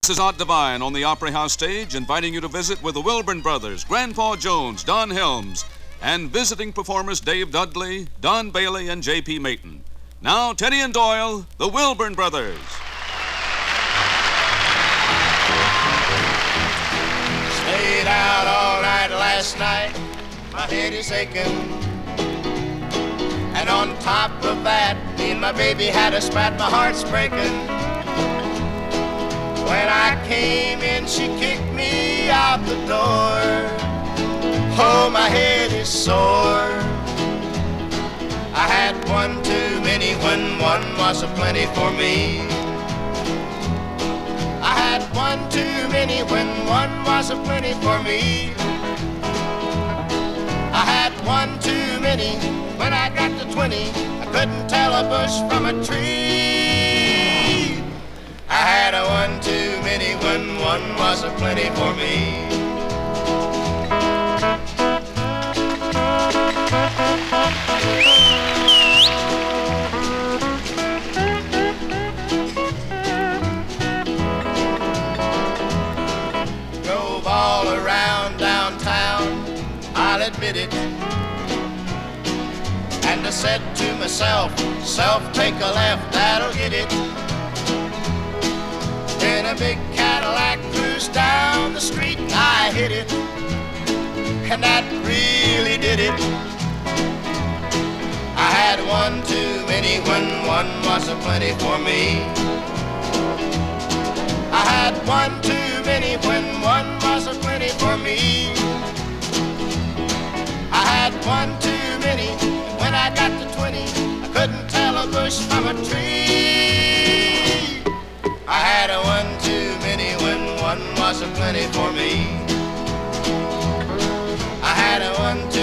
This is Art Divine on the Opry House stage, inviting you to visit with the Wilburn Brothers, Grandpa Jones, Don Helms, and visiting performers Dave Dudley, Don Bailey, and J.P. Mayton. Now, Teddy and Doyle, the Wilburn Brothers. Stayed out all night last night, my head is aching. And on top of that, me and my baby had a spat, my heart's breaking. When I came in, she kicked me out the door. Oh, my head is sore. I had one too many when one was a plenty for me. I had one too many when one was a plenty for me. I had one too many when I got to 20. I couldn't tell a bush from a tree. I had a one too many when one was a plenty for me. Drove all around downtown, I'll admit it. And I said to myself, self, take a left, that'll get it. Then a big Cadillac cruised down the street, I hit it, and that really did it. I had one too many when one was a plenty for me. I had one too many when one was a plenty for me. I had one too many when I got to 20. I couldn't tell a bush from a tree. I had a one too many when one was a plenty for me. I had a one too